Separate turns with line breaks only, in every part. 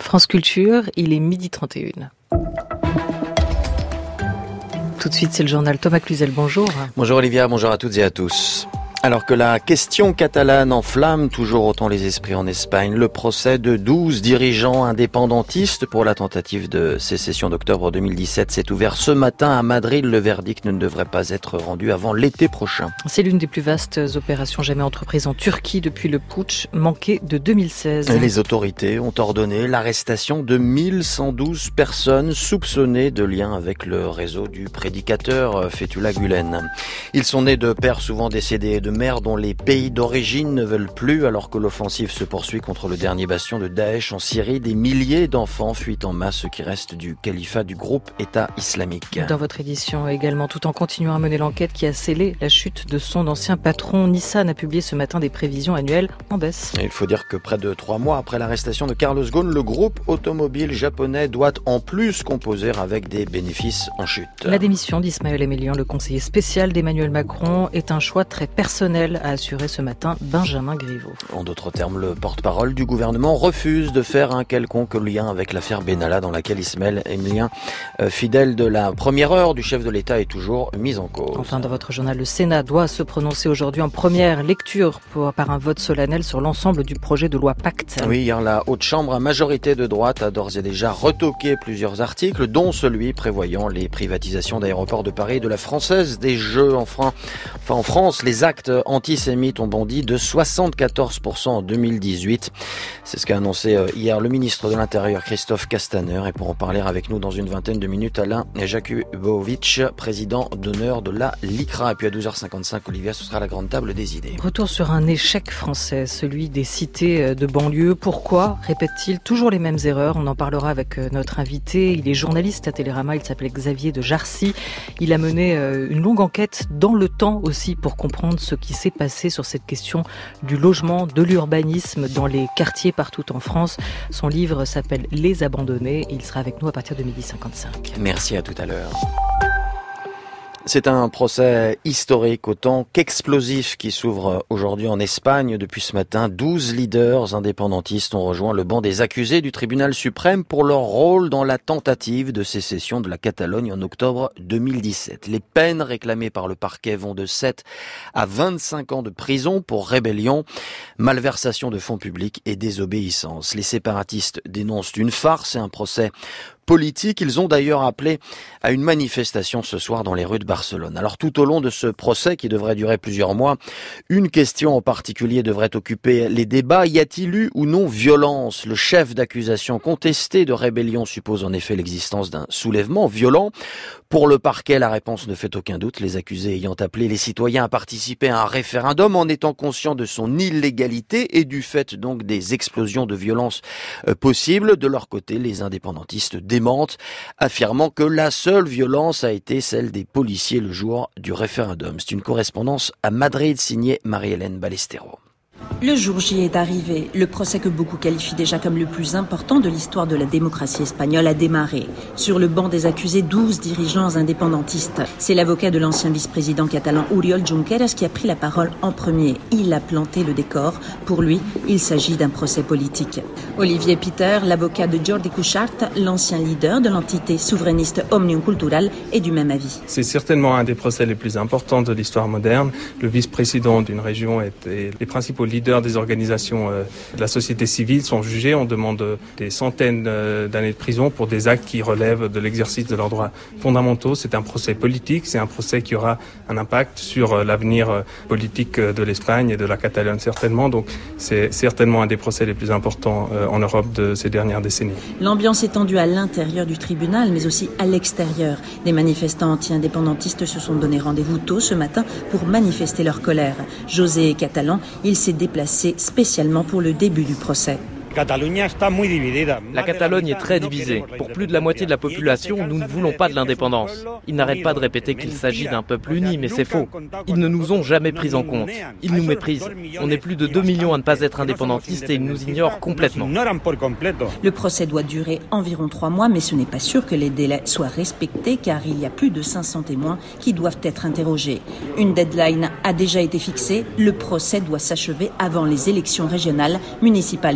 France Culture, il est 12h31. Tout de suite, c'est le journal Thomas Cluzel, bonjour.
Bonjour Olivia, bonjour à toutes et à tous. Alors que la question catalane enflamme toujours autant les esprits en Espagne, le procès de 12 dirigeants indépendantistes pour la tentative de sécession d'octobre 2017 s'est ouvert ce matin à Madrid. Le verdict ne devrait pas être rendu avant l'été prochain.
C'est l'une des plus vastes opérations jamais entreprises en Turquie depuis le putsch manqué de 2016.
Les autorités ont ordonné l'arrestation de 1112 personnes soupçonnées de lien avec le réseau du prédicateur Fethullah Gülen. Ils sont nés de pères souvent décédés et de mères dont les pays d'origine ne veulent plus, alors que l'offensive se poursuit contre le dernier bastion de Daesh en Syrie. Des milliers d'enfants fuient en masse, ce qui reste du califat du groupe État islamique.
Dans votre édition également, tout en continuant à mener l'enquête qui a scellé la chute de son ancien patron, Nissan a publié ce matin des prévisions annuelles en baisse.
Il faut dire que près de 3 mois après l'arrestation de Carlos Ghosn, le groupe automobile japonais doit en plus composer avec des bénéfices en chute.
La démission d'Ismaël Emelyan, le conseiller spécial d'Emmanuel Macron, est un choix très personnel, a assuré ce matin Benjamin Griveaux.
En d'autres termes, le porte-parole du gouvernement refuse de faire un quelconque lien avec l'affaire Benalla dans laquelle Ismaël Emelyan, fidèle de la première heure du chef de l'État, est toujours mis en cause.
Enfin, dans votre journal, le Sénat doit se prononcer aujourd'hui en première lecture par un vote solennel sur l'ensemble du projet de loi Pacte.
Oui, hier, la Haute Chambre, à majorité de droite, a d'ores et déjà retoqué plusieurs articles, dont celui prévoyant les privatisations d'aéroports de Paris et de la Française des Jeux. En France, les actes antisémites ont bondi de 74% en 2018. C'est ce qu'a annoncé hier le ministre de l'Intérieur, Christophe Castaner. Et pour en parler avec nous dans une vingtaine de minutes, Alain Jakubowicz, président d'honneur de la LICRA. Et puis à 12h55, Olivia, ce sera la grande table des idées.
Retour sur un échec français, celui des cités de banlieue. Pourquoi répète-t-il toujours les mêmes erreurs? On en parlera avec notre invité. Il est journaliste à Télérama, il s'appelle Xavier de Jarcy. Il a mené une longue enquête dans le temps aussi pour comprendre ce qui s'est passé sur cette question du logement, de l'urbanisme dans les quartiers partout en France. Son livre s'appelle Les Abandonnés. Il sera avec nous à partir de 12h55.
Merci, à tout à l'heure. C'est un procès historique autant qu'explosif qui s'ouvre aujourd'hui en Espagne. Depuis ce matin, 12 leaders indépendantistes ont rejoint le banc des accusés du tribunal suprême pour leur rôle dans la tentative de sécession de la Catalogne en octobre 2017. Les peines réclamées par le parquet vont de 7 à 25 ans de prison pour rébellion, malversation de fonds publics et désobéissance. Les séparatistes dénoncent une farce et un procès politique. Ils ont d'ailleurs appelé à une manifestation ce soir dans les rues de Barcelone. Alors tout au long de ce procès qui devrait durer plusieurs mois, une question en particulier devrait occuper les débats. Y a-t-il eu ou non violence? Le chef d'accusation contesté de rébellion suppose en effet l'existence d'un soulèvement violent. Pour le parquet, la réponse ne fait aucun doute, les accusés ayant appelé les citoyens à participer à un référendum en étant conscients de son illégalité et du fait donc des explosions de violence possibles. De leur côté, les indépendantistes démentent, affirmant que la seule violence a été celle des policiers le jour du référendum. C'est une correspondance à Madrid signée Marie-Hélène Ballestero.
Le jour J est arrivé. Le procès que beaucoup qualifient déjà comme le plus important de l'histoire de la démocratie espagnole a démarré. Sur le banc des accusés, 12 dirigeants indépendantistes. C'est l'avocat de l'ancien vice-président catalan Oriol Junqueras qui a pris la parole en premier. Il a planté le décor. Pour lui, il s'agit d'un procès politique. Olivier Peter, l'avocat de Jordi Cuixart, l'ancien leader de l'entité souverainiste Òmnium Cultural, est du même avis.
C'est certainement un des procès les plus importants de l'histoire moderne. Le vice-président d'une région et les principaux leaders des organisations de la société civile sont jugés. On demande des centaines d'années de prison pour des actes qui relèvent de l'exercice de leurs droits fondamentaux. C'est un procès politique, c'est un procès qui aura un impact sur l'avenir politique de l'Espagne et de la Catalogne certainement. Donc c'est certainement un des procès les plus importants en Europe de ces dernières décennies.
L'ambiance est tendue à l'intérieur du tribunal, mais aussi à l'extérieur. Des manifestants anti-indépendantistes se sont donné rendez-vous tôt ce matin pour manifester leur colère. José est catalan, il s'est déplacé spécialement pour le début du procès.
La Catalogne est très divisée. Pour plus de la moitié de la population, nous ne voulons pas de l'indépendance. Ils n'arrêtent pas de répéter qu'il s'agit d'un peuple uni, mais c'est faux. Ils ne nous ont jamais pris en compte. Ils nous méprisent. On est plus de 2 millions à ne pas être indépendantistes et ils nous ignorent complètement.
Le procès doit durer environ 3 mois, mais ce n'est pas sûr que les délais soient respectés car il y a plus de 500 témoins qui doivent être interrogés. Une deadline a déjà été fixée. Le procès doit s'achever avant les élections régionales, municipales et européennes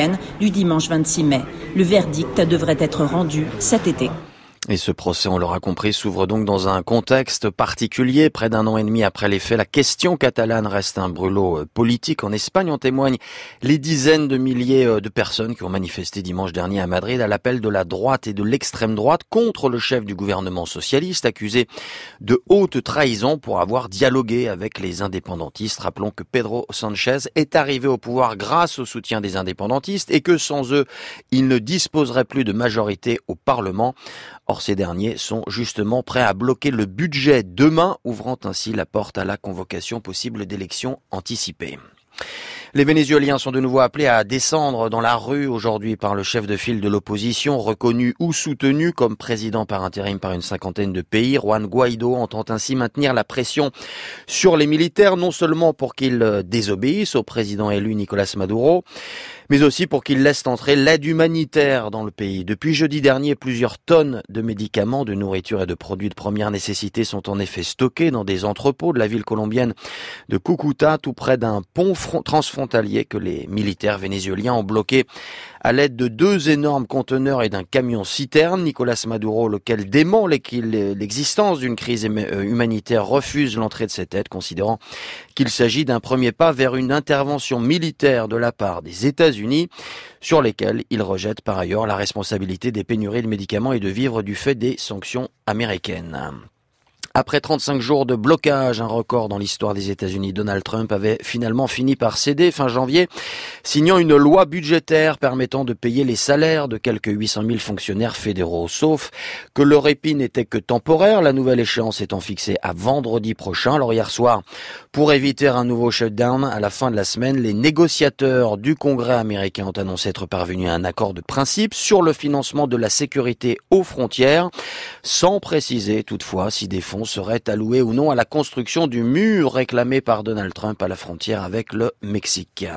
week-end du dimanche 26 mai. Le verdict devrait être rendu cet été.
Et ce procès, on l'aura compris, s'ouvre donc dans un contexte particulier. Près d'un an et demi après les faits, la question catalane reste un brûlot politique. En Espagne, en témoignent les dizaines de milliers de personnes qui ont manifesté dimanche dernier à Madrid à l'appel de la droite et de l'extrême droite contre le chef du gouvernement socialiste, accusé de haute trahison pour avoir dialogué avec les indépendantistes. Rappelons que Pedro Sánchez est arrivé au pouvoir grâce au soutien des indépendantistes et que sans eux, il ne disposerait plus de majorité au Parlement. Or, ces derniers sont justement prêts à bloquer le budget demain, ouvrant ainsi la porte à la convocation possible d'élections anticipées. Les Vénézuéliens sont de nouveau appelés à descendre dans la rue aujourd'hui par le chef de file de l'opposition, reconnu ou soutenu comme président par intérim par une cinquantaine de pays. Juan Guaidó entend ainsi maintenir la pression sur les militaires, non seulement pour qu'ils désobéissent au président élu Nicolás Maduro, mais aussi pour qu'ils laissent entrer l'aide humanitaire dans le pays. Depuis jeudi dernier, plusieurs tonnes de médicaments, de nourriture et de produits de première nécessité sont en effet stockés dans des entrepôts de la ville colombienne de Cúcuta, tout près d'un pont transfrontalier que les militaires vénézuéliens ont bloqué à l'aide de 2 énormes conteneurs et d'un camion-citerne. Nicolás Maduro, lequel dément l'existence d'une crise humanitaire, refuse l'entrée de cette aide, considérant qu'il s'agit d'un premier pas vers une intervention militaire de la part des États-Unis, sur lesquels il rejette par ailleurs la responsabilité des pénuries de médicaments et de vivres du fait des sanctions américaines. Après 35 jours de blocage, un record dans l'histoire des États-Unis, Donald Trump avait finalement fini par céder fin janvier, signant une loi budgétaire permettant de payer les salaires de quelques 800 000 fonctionnaires fédéraux. Sauf que le répit n'était que temporaire, la nouvelle échéance étant fixée à vendredi prochain. Alors hier soir, pour éviter un nouveau shutdown à la fin de la semaine, les négociateurs du Congrès américain ont annoncé être parvenus à un accord de principe sur le financement de la sécurité aux frontières, sans préciser toutefois si des fonds serait alloué ou non à la construction du mur réclamé par Donald Trump à la frontière avec le Mexique.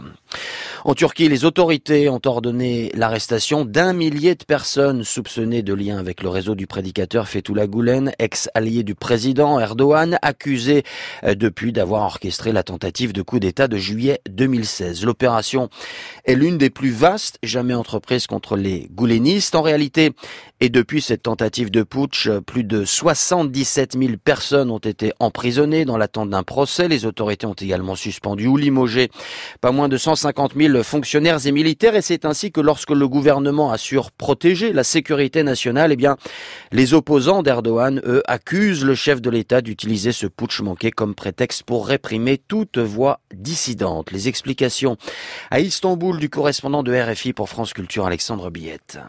En Turquie, les autorités ont ordonné l'arrestation d'1 millier de personnes soupçonnées de lien avec le réseau du prédicateur Fethullah Gülen, ex-allié du président Erdogan, accusé depuis d'avoir orchestré la tentative de coup d'État de juillet 2016. L'opération est l'une des plus vastes jamais entreprises contre les goulénistes. En réalité, et depuis cette tentative de putsch, plus de 77 000 personnes ont été emprisonnées dans l'attente d'un procès. Les autorités ont également suspendu ou limogé pas moins de 150 000 fonctionnaires et militaires. Et c'est ainsi que lorsque le gouvernement assure protéger la sécurité nationale, les opposants d'Erdogan, eux, accusent le chef de l'État d'utiliser ce putsch manqué comme prétexte pour réprimer toute voix dissidente. Les explications à Istanbul du correspondant de RFI pour France Culture, Alexandre Billette.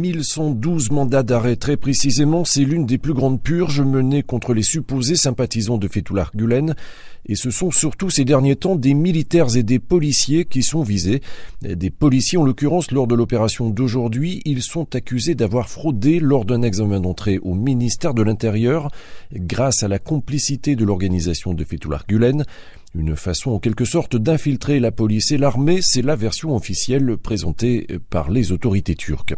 1112 mandats d'arrêt, très précisément, c'est l'une des plus grandes purges menées contre les supposés sympathisants de Fethullah Gülen. Et ce sont surtout ces derniers temps des militaires et des policiers qui sont visés. Des policiers, en l'occurrence, lors de l'opération d'aujourd'hui, ils sont accusés d'avoir fraudé lors d'un examen d'entrée au ministère de l'Intérieur grâce à la complicité de l'organisation de Fethullah Gülen. Une façon en quelque sorte d'infiltrer la police et l'armée, c'est la version officielle présentée par les autorités turques.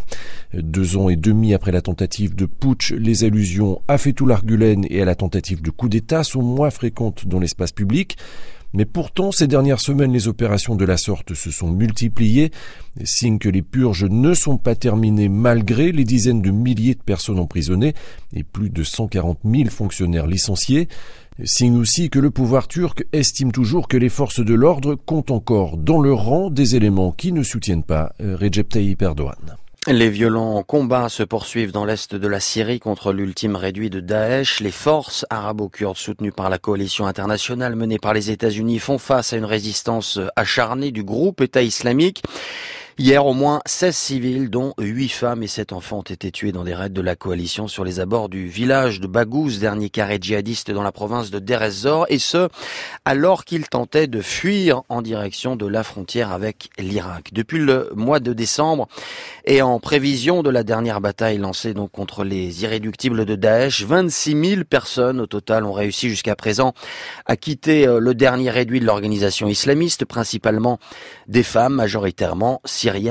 2 ans et demi après la tentative de putsch, les allusions à Fethullah Gülen et à la tentative de coup d'État sont moins fréquentes dans l'espace public. Mais pourtant, ces dernières semaines, les opérations de la sorte se sont multipliées, signe que les purges ne sont pas terminées malgré les dizaines de milliers de personnes emprisonnées et plus de 140 000 fonctionnaires licenciés. Signe aussi que le pouvoir turc estime toujours que les forces de l'ordre comptent encore dans leur rang des éléments qui ne soutiennent pas Recep Tayyip Erdogan.
Les violents combats se poursuivent dans l'est de la Syrie contre l'ultime réduit de Daesh. Les forces arabo-kurdes soutenues par la coalition internationale menée par les États-Unis font face à une résistance acharnée du groupe État islamique. Hier, au moins 16 civils, dont 8 femmes et 7 enfants, ont été tués dans des raids de la coalition sur les abords du village de Baghouz, dernier carré djihadiste dans la province de Deir ez-Zor, et ce, alors qu'ils tentaient de fuir en direction de la frontière avec l'Irak. Depuis le mois de décembre, et en prévision de la dernière bataille lancée donc contre les irréductibles de Daesh, 26 000 personnes au total ont réussi jusqu'à présent à quitter le dernier réduit de l'organisation islamiste, principalement des femmes, majoritairement syriennes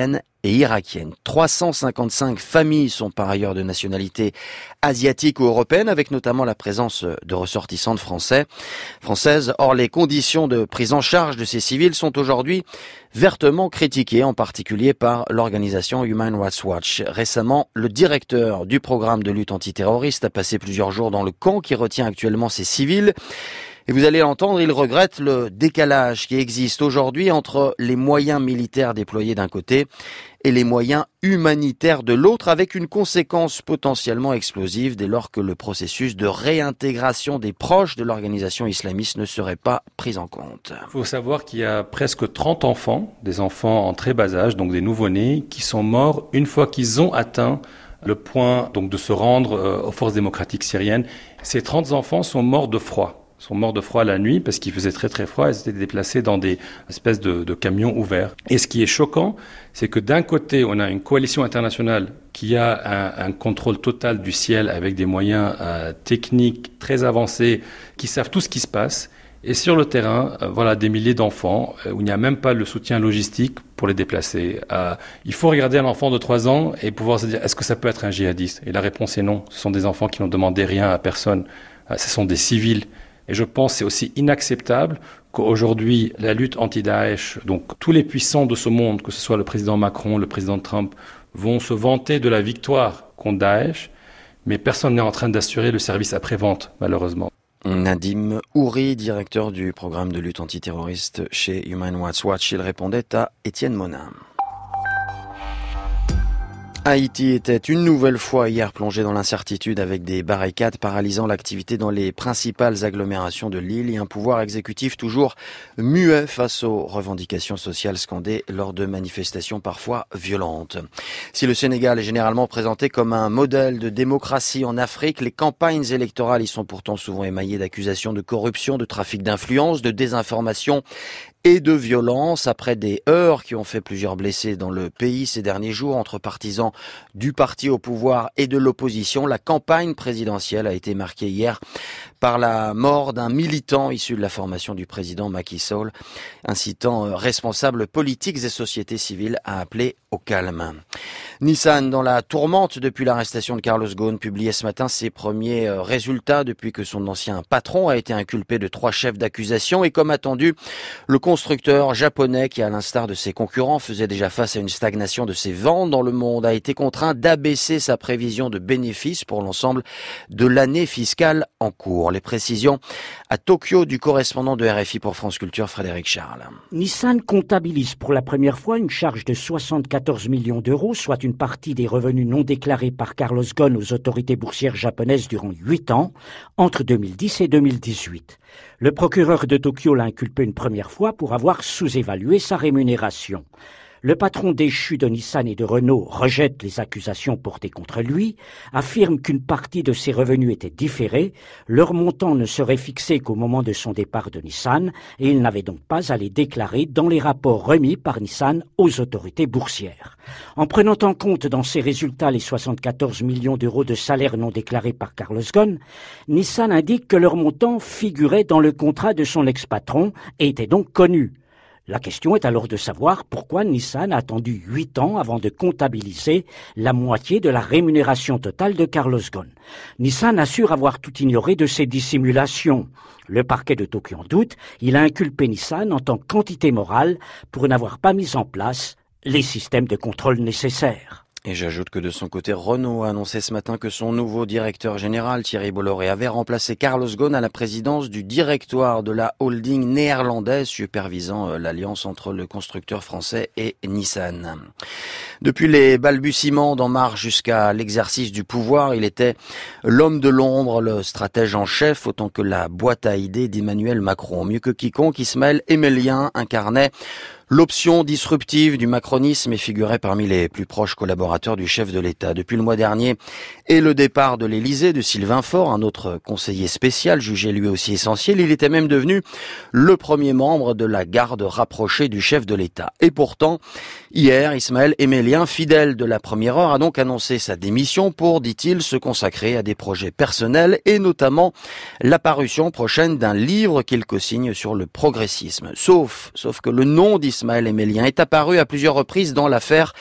et irakienne. 355 familles sont par ailleurs de nationalité asiatique ou européenne, avec notamment la présence de ressortissantes françaises. Or, les conditions de prise en charge de ces civils sont aujourd'hui vertement critiquées, en particulier par l'organisation Human Rights Watch. Récemment, le directeur du programme de lutte antiterroriste a passé plusieurs jours dans le camp qui retient actuellement ces civils. Et vous allez l'entendre, il regrette le décalage qui existe aujourd'hui entre les moyens militaires déployés d'un côté et les moyens humanitaires de l'autre, avec une conséquence potentiellement explosive dès lors que le processus de réintégration des proches de l'organisation islamiste ne serait pas pris en compte.
Il faut savoir qu'il y a presque 30 enfants, des enfants en très bas âge, donc des nouveau-nés, qui sont morts une fois qu'ils ont atteint le point donc de se rendre aux forces démocratiques syriennes. Ces 30 enfants sont morts de froid. Sont morts de froid la nuit parce qu'il faisait très très froid. Ils étaient déplacés dans des espèces de camions ouverts. Et ce qui est choquant, c'est que d'un côté, on a une coalition internationale qui a un contrôle total du ciel avec des moyens techniques très avancés qui savent tout ce qui se passe. Et sur le terrain, voilà, des milliers d'enfants où il n'y a même pas le soutien logistique pour les déplacer. Il faut regarder un enfant de 3 ans et pouvoir se dire, est-ce que ça peut être un djihadiste? Et la réponse est non. Ce sont des enfants qui n'ont demandé rien à personne. Ce sont des civils. Et je pense que c'est aussi inacceptable qu'aujourd'hui, la lutte anti-Daesh, donc tous les puissants de ce monde, que ce soit le président Macron, le président Trump, vont se vanter de la victoire contre Daesh, mais personne n'est en train d'assurer le service après-vente, malheureusement.
Nadim Ouri, directeur du programme de lutte antiterroriste chez Human Rights Watch, il répondait à Étienne Monin. Haïti était une nouvelle fois hier plongé dans l'incertitude avec des barricades paralysant l'activité dans les principales agglomérations de l'île et un pouvoir exécutif toujours muet face aux revendications sociales scandées lors de manifestations parfois violentes. Si le Sénégal est généralement présenté comme un modèle de démocratie en Afrique, les campagnes électorales y sont pourtant souvent émaillées d'accusations de corruption, de trafic d'influence, de désinformation et de violence, après des heurts qui ont fait plusieurs blessés dans le pays ces derniers jours entre partisans du parti au pouvoir et de l'opposition. La campagne présidentielle a été marquée hier par la mort d'un militant issu de la formation du président Macky Sall, incitant responsables politiques et sociétés civiles à appeler au calme. Nissan, dans la tourmente depuis l'arrestation de Carlos Ghosn, publiait ce matin ses premiers résultats depuis que son ancien patron a été inculpé de 3 chefs d'accusation et comme attendu, le constructeur japonais qui, à l'instar de ses concurrents, faisait déjà face à une stagnation de ses ventes dans le monde, a été contraint d'abaisser sa prévision de bénéfices pour l'ensemble de l'année fiscale en cours. Les précisions à Tokyo du correspondant de RFI pour France Culture, Frédéric Charles.
Nissan comptabilise pour la première fois une charge de 74 millions d'euros, soit une partie des revenus non déclarés par Carlos Ghosn aux autorités boursières japonaises durant 8 ans, entre 2010 et 2018. Le procureur de Tokyo l'a inculpé une première fois pour avoir sous-évalué sa rémunération. Le patron déchu de Nissan et de Renault rejette les accusations portées contre lui, affirme qu'une partie de ses revenus était différée, leur montant ne serait fixé qu'au moment de son départ de Nissan et il n'avait donc pas à les déclarer dans les rapports remis par Nissan aux autorités boursières. En prenant en compte dans ses résultats les 74 millions d'euros de salaire non déclarés par Carlos Ghosn, Nissan indique que leur montant figurait dans le contrat de son ex-patron et était donc connu. La question est alors de savoir pourquoi Nissan a attendu 8 ans avant de comptabiliser la moitié de la rémunération totale de Carlos Ghosn. Nissan assure avoir tout ignoré de ces dissimulations. Le parquet de Tokyo en doute, il a inculpé Nissan en tant qu'entité morale pour n'avoir pas mis en place les systèmes de contrôle nécessaires.
Et j'ajoute que de son côté, Renault a annoncé ce matin que son nouveau directeur général, Thierry Bolloré, avait remplacé Carlos Ghosn à la présidence du directoire de la holding néerlandaise supervisant l'alliance entre le constructeur français et Nissan. Depuis les balbutiements d'En Marche jusqu'à l'exercice du pouvoir, il était l'homme de l'ombre, le stratège en chef, autant que la boîte à idées d'Emmanuel Macron. Mieux que quiconque, Ismaël Emelien incarnait l'option disruptive du macronisme et figurait parmi les plus proches collaborateurs du chef de l'État. Depuis le mois dernier et le départ de l'Élysée de Sylvain Faure, un autre conseiller spécial jugé lui aussi essentiel, il était même devenu le premier membre de la garde rapprochée du chef de l'État. Et pourtant, hier, Ismaël Emelien, fidèle de la première heure, a donc annoncé sa démission pour, dit-il, se consacrer à des projets personnels et notamment la parution prochaine d'un livre qu'il co-signe sur le progressisme. Sauf que le nom d'Ismaël Emelien est apparu à plusieurs reprises dans l'affaire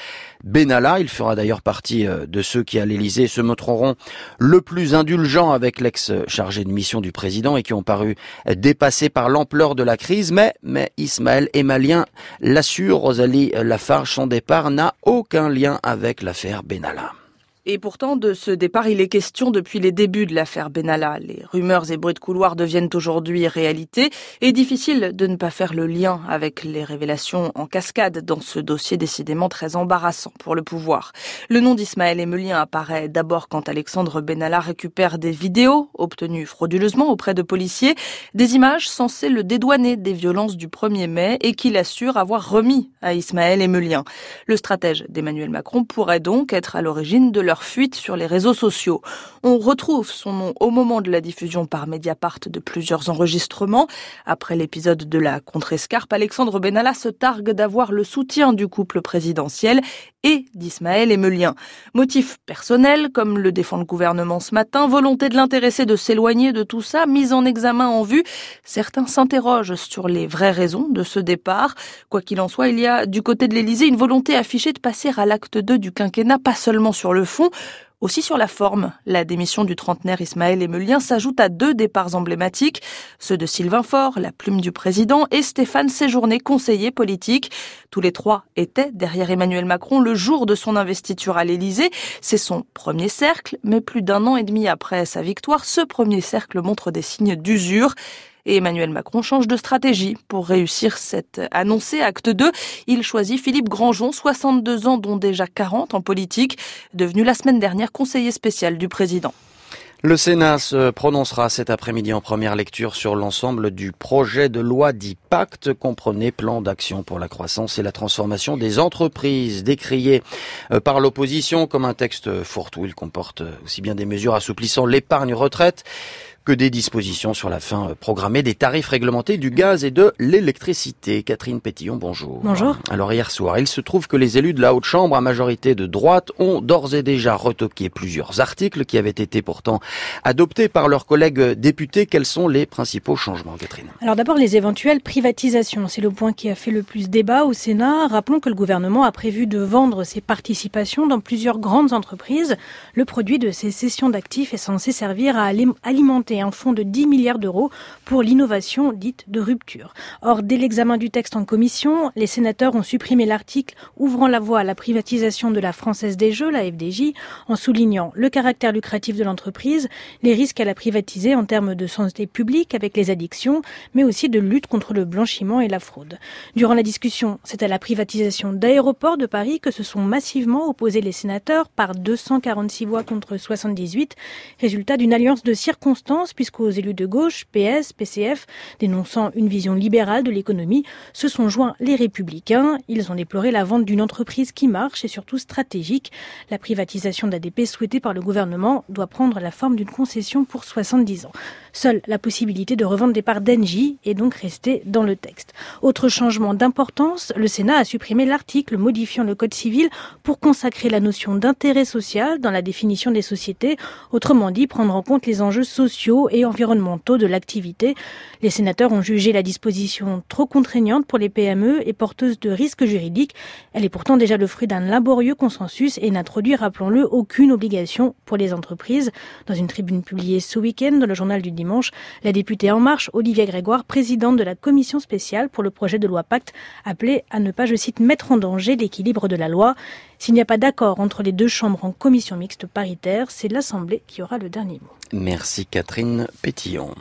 Benalla. Il fera d'ailleurs partie de ceux qui, à l'Élysée, se montreront le plus indulgents avec l'ex-chargé de mission du président et qui ont paru dépassés par l'ampleur de la crise. Mais Ismaël Emalien l'assure, Rosalie Lafarge, son départ n'a aucun lien avec l'affaire Benalla.
Et pourtant, de ce départ, il est question depuis les débuts de l'affaire Benalla. Les rumeurs et bruits de couloir deviennent aujourd'hui réalité et difficile de ne pas faire le lien avec les révélations en cascade dans ce dossier décidément très embarrassant pour le pouvoir. Le nom d'Ismaël Emalien apparaît d'abord quand Alexandre Benalla récupère des vidéos obtenues frauduleusement auprès de policiers, des images censées le dédouaner des violences du 1er mai et qu'il assure avoir remis à Ismaël Emalien. Le stratège d'Emmanuel Macron pourrait donc être à l'origine de leur fuite sur les réseaux sociaux. On retrouve son nom au moment de la diffusion par Mediapart de plusieurs enregistrements. Après l'épisode de la contrescarpe, Alexandre Benalla se targue d'avoir le soutien du couple présidentiel et d'Ismaël Emalien. Motif personnel, comme le défend le gouvernement ce matin, volonté de l'intéressé de s'éloigner de tout ça, mise en examen en vue. Certains s'interrogent sur les vraies raisons de ce départ. Quoi qu'il en soit, il y a du côté de l'Élysée une volonté affichée de passer à l'acte 2 du quinquennat, pas seulement sur le fond, aussi sur la forme. La démission du trentenaire Ismaël Emalien s'ajoute à 2 départs emblématiques, ceux de Sylvain Faure, la plume du président, et Stéphane Séjourné, conseiller politique. Tous les 3 étaient derrière Emmanuel Macron le jour de son investiture à l'Élysée. C'est son premier cercle, mais plus d'1 an et demi après sa victoire, ce premier cercle montre des signes d'usure. Et Emmanuel Macron change de stratégie pour réussir cet annoncé acte 2. Il choisit Philippe Grandjean, 62 ans, dont déjà 40 en politique, devenu la semaine dernière conseiller spécial du président.
Le Sénat se prononcera cet après-midi en première lecture sur l'ensemble du projet de loi dit Pacte, comprenez plan d'action pour la croissance et la transformation des entreprises, décrié par l'opposition comme un texte fourre-tout. Il comporte aussi bien des mesures assouplissant l'épargne retraite que des dispositions sur la fin programmée des tarifs réglementés du gaz et de l'électricité. Catherine Pétillon, bonjour.
Bonjour.
Alors hier soir, il se trouve que les élus de la Haute-Chambre à majorité de droite ont d'ores et déjà retoqué plusieurs articles qui avaient été pourtant adoptés par leurs collègues députés. Quels sont les principaux changements, Catherine ?
Alors d'abord, les éventuelles privatisations. C'est le point qui a fait le plus débat au Sénat. Rappelons que le gouvernement a prévu de vendre ses participations dans plusieurs grandes entreprises. Le produit de ces cessions d'actifs est censé servir à alimenter un fonds de 10 milliards d'euros pour l'innovation dite de rupture. Or, dès l'examen du texte en commission, les sénateurs ont supprimé l'article ouvrant la voie à la privatisation de la Française des Jeux, la FDJ, en soulignant le caractère lucratif de l'entreprise, les risques à la privatiser en termes de santé publique avec les addictions, mais aussi de lutte contre le blanchiment et la fraude. Durant la discussion, c'est à la privatisation d'Aéroports de Paris que se sont massivement opposés les sénateurs par 246 voix contre 78, résultat d'une alliance de circonstances puisqu'aux élus de gauche, PS, PCF, dénonçant une vision libérale de l'économie, se sont joints les Républicains. Ils ont déploré la vente d'une entreprise qui marche et surtout stratégique. La privatisation d'ADP souhaitée par le gouvernement doit prendre la forme d'une concession pour 70 ans. Seule la possibilité de revendre des parts d'Engie est donc restée dans le texte. Autre changement d'importance, le Sénat a supprimé l'article modifiant le Code civil pour consacrer la notion d'intérêt social dans la définition des sociétés, autrement dit prendre en compte les enjeux sociaux et environnementaux de l'activité. Les sénateurs ont jugé la disposition trop contraignante pour les PME et porteuse de risques juridiques. Elle est pourtant déjà le fruit d'un laborieux consensus et n'introduit, rappelons-le, aucune obligation pour les entreprises. Dans une tribune publiée ce week-end dans le journal du dimanche, la députée En Marche, Olivia Grégoire, présidente de la commission spéciale pour le projet de loi Pacte, appelait à ne pas, je cite, mettre en danger l'équilibre de la loi. S'il n'y a pas d'accord entre les deux chambres en commission mixte paritaire, c'est l'Assemblée qui aura le dernier mot.
Merci Catherine Pétillon.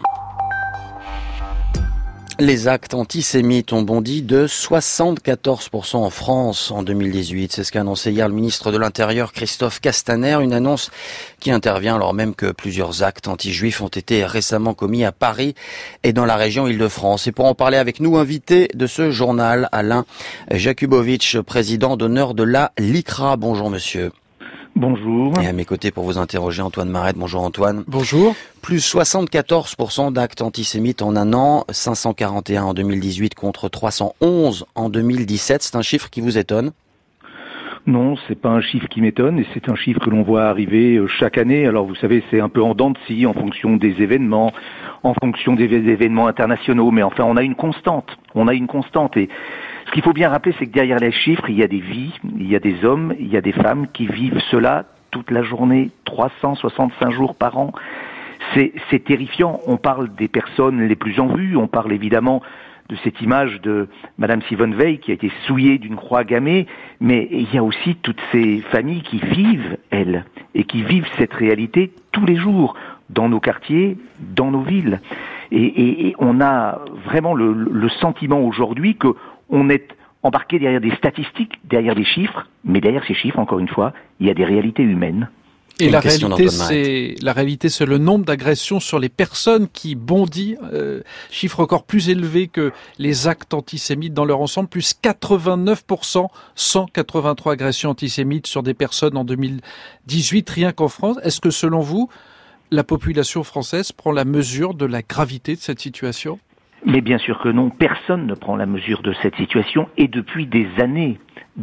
Les actes antisémites ont bondi de 74% en France en 2018. C'est ce qu'a annoncé hier le ministre de l'Intérieur Christophe Castaner, une annonce qui intervient alors même que plusieurs actes anti-juifs ont été récemment commis à Paris et dans la région Île-de-France. Et pour en parler avec nous, invité de ce journal, Alain Jakubowicz, président d'honneur de la LICRA. Bonjour monsieur.
Bonjour.
Et à mes côtés pour vous interroger, Antoine Marette. Bonjour Antoine.
Bonjour.
Plus 74% d'actes antisémites en un an, 541 en 2018 contre 311 en 2017. C'est un chiffre qui vous étonne ?
Non, c'est pas un chiffre qui m'étonne et c'est un chiffre que l'on voit arriver chaque année. Alors vous savez, c'est un peu en dents de scie en fonction des événements, en fonction des événements internationaux, mais enfin on a une constante et Ce qu'il faut bien rappeler, c'est que derrière les chiffres, il y a des vies, il y a des hommes, il y a des femmes qui vivent cela toute la journée, 365 jours par an. C'est terrifiant. On parle des personnes les plus en vue, on parle évidemment de cette image de Madame Simone Veil qui a été souillée d'une croix gammée, mais il y a aussi toutes ces familles qui vivent, elles, et qui vivent cette réalité tous les jours, dans nos quartiers, dans nos villes. Et on a vraiment le sentiment aujourd'hui qu'on est embarqué derrière des statistiques, derrière des chiffres, mais derrière ces chiffres, encore une fois, il y a des réalités humaines.
Et la réalité, c'est le nombre d'agressions sur les personnes qui bondit, chiffre encore plus élevé que les actes antisémites dans leur ensemble, plus 89%, 183 agressions antisémites sur des personnes en 2018, rien qu'en France. Est-ce que selon vous, la population française prend la mesure de la gravité de cette situation ?
Mais bien sûr que non, personne ne prend la mesure de cette situation, et depuis des années,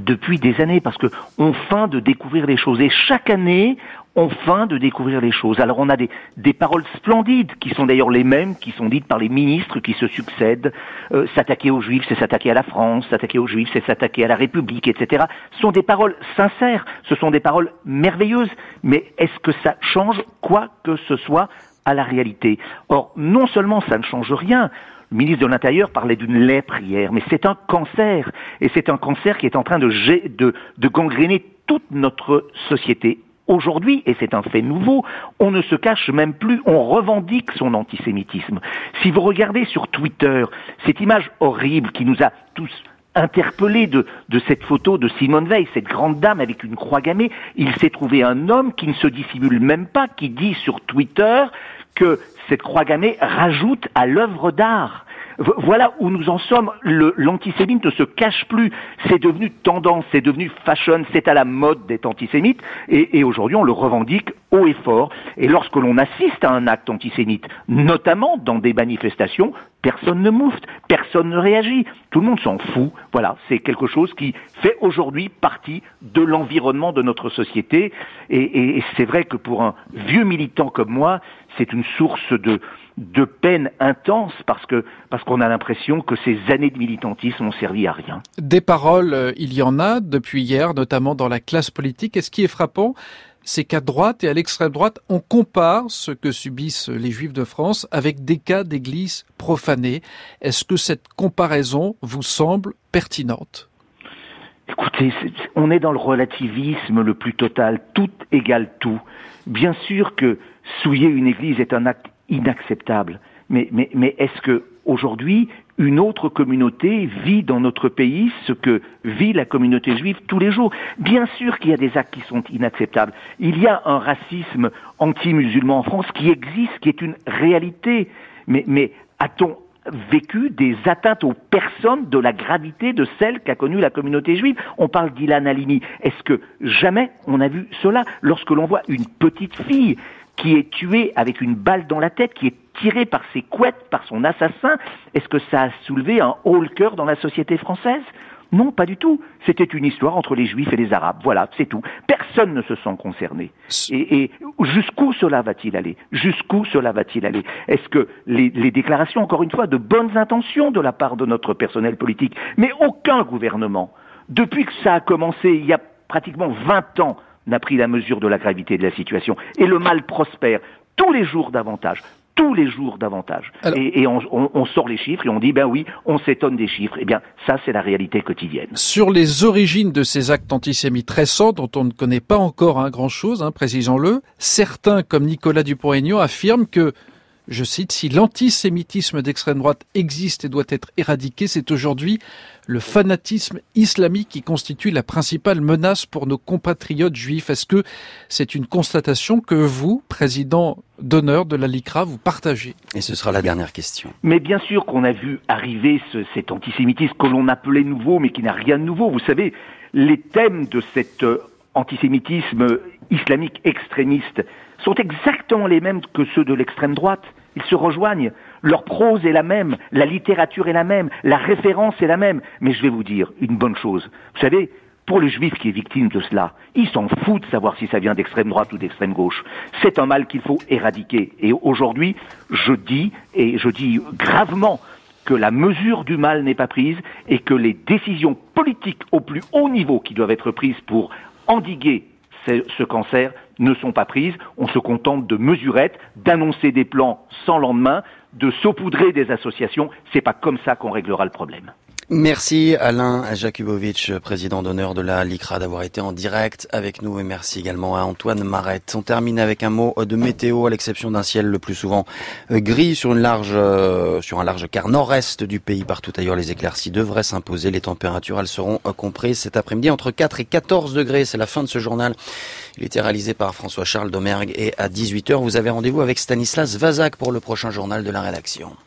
parce que on feint de découvrir les choses, et chaque année, on feint de découvrir les choses. Alors on a des paroles splendides, qui sont d'ailleurs les mêmes, qui sont dites par les ministres qui se succèdent. S'attaquer aux Juifs, c'est s'attaquer à la France, s'attaquer aux Juifs, c'est s'attaquer à la République, etc. Ce sont des paroles sincères, ce sont des paroles merveilleuses, mais est-ce que ça change quoi que ce soit à la réalité ? Or, non seulement ça ne change rien, le ministre de l'Intérieur parlait d'une lèpre hier, mais c'est un cancer, et c'est un cancer qui est en train de gangréner toute notre société. Aujourd'hui, et c'est un fait nouveau, on ne se cache même plus, on revendique son antisémitisme. Si vous regardez sur Twitter cette image horrible qui nous a tous interpellés de cette photo de Simone Veil, cette grande dame avec une croix gammée, il s'est trouvé un homme qui ne se dissimule même pas, qui dit sur Twitter que cette croix gammée rajoute à l'œuvre d'art. Voilà où nous en sommes. L'antisémite ne se cache plus. C'est devenu tendance, c'est devenu fashion, c'est à la mode d'être antisémite. Et aujourd'hui, on le revendique haut et fort. Et lorsque l'on assiste à un acte antisémite, notamment dans des manifestations, personne ne moufte, personne ne réagit. Tout le monde s'en fout. Voilà, c'est quelque chose qui fait aujourd'hui partie de l'environnement de notre société. Et c'est vrai que pour un vieux militant comme moi, c'est une source de peine intense parce qu'on a l'impression que ces années de militantisme ont servi à rien.
Des paroles, il y en a depuis hier, notamment dans la classe politique. Et ce qui est frappant, c'est qu'à droite et à l'extrême droite, on compare ce que subissent les Juifs de France avec des cas d'églises profanées. Est-ce que cette comparaison vous semble pertinente ?
Écoutez, on est dans le relativisme le plus total. Tout égale tout. Bien sûr que souiller une église est un acte inacceptable. Mais est-ce que aujourd'hui une autre communauté vit dans notre pays ce que vit la communauté juive tous les jours? Bien sûr qu'il y a des actes qui sont inacceptables. Il y a un racisme anti-musulman en France qui existe, qui est une réalité. Mais a-t-on vécu des atteintes aux personnes de la gravité de celle qu'a connue la communauté juive? On parle d'Ilan Halimi. Est-ce que jamais on a vu cela? Lorsque l'on voit une petite fille qui est tuée avec une balle dans la tête, qui est tirée par ses couettes, par son assassin, est-ce que ça a soulevé un haut-le-cœur dans la société française? Non, pas du tout. C'était une histoire entre les Juifs et les Arabes. Voilà, c'est tout. Personne ne se sent concerné. Et jusqu'où cela va-t-il aller? Jusqu'où cela va-t-il aller? Est-ce que les déclarations, encore une fois, de bonnes intentions de la part de notre personnel politique, mais aucun gouvernement, depuis que ça a commencé il y a pratiquement 20 ans, n'a pris la mesure de la gravité de la situation. Et le mal prospère tous les jours davantage. Tous les jours davantage. Alors, et on sort les chiffres et on dit, ben oui, on s'étonne des chiffres. Eh bien, ça, c'est la réalité quotidienne.
Sur les origines de ces actes antisémites récents, dont on ne connaît pas encore grand-chose, précisons-le, certains, comme Nicolas Dupont-Aignan, affirment que, je cite, si l'antisémitisme d'extrême droite existe et doit être éradiqué, c'est aujourd'hui le fanatisme islamique qui constitue la principale menace pour nos compatriotes juifs. Est-ce que c'est une constatation que vous, président d'honneur de la LICRA, vous partagez?
Et ce sera la dernière question.
Mais bien sûr qu'on a vu arriver cet antisémitisme que l'on appelait nouveau, mais qui n'a rien de nouveau. Vous savez, les thèmes de cet antisémitisme islamique extrémiste sont exactement les mêmes que ceux de l'extrême droite. Ils se rejoignent. Leur prose est la même, la littérature est la même, la référence est la même. Mais je vais vous dire une bonne chose. Vous savez, pour le juif qui est victime de cela, il s'en fout de savoir si ça vient d'extrême droite ou d'extrême gauche. C'est un mal qu'il faut éradiquer. Et aujourd'hui, je dis gravement que la mesure du mal n'est pas prise et que les décisions politiques au plus haut niveau qui doivent être prises pour endiguer ce cancer ne sont pas prises. On se contente de mesurettes, d'annoncer des plans sans lendemain, de saupoudrer des associations. C'est pas comme ça qu'on réglera le problème.
Merci Alain Jakubowicz, président d'honneur de la LICRA, d'avoir été en direct avec nous, et merci également à Antoine Marette. On termine avec un mot de météo, à l'exception d'un ciel le plus souvent gris sur un large quart nord-est du pays. Partout ailleurs, les éclaircies devraient s'imposer. Les températures, elles seront comprises cet après-midi entre 4 et 14 degrés. C'est la fin de ce journal. Il était réalisé par François-Charles Domergue, et à 18h, vous avez rendez-vous avec Stanislas Vazak pour le prochain journal de la rédaction.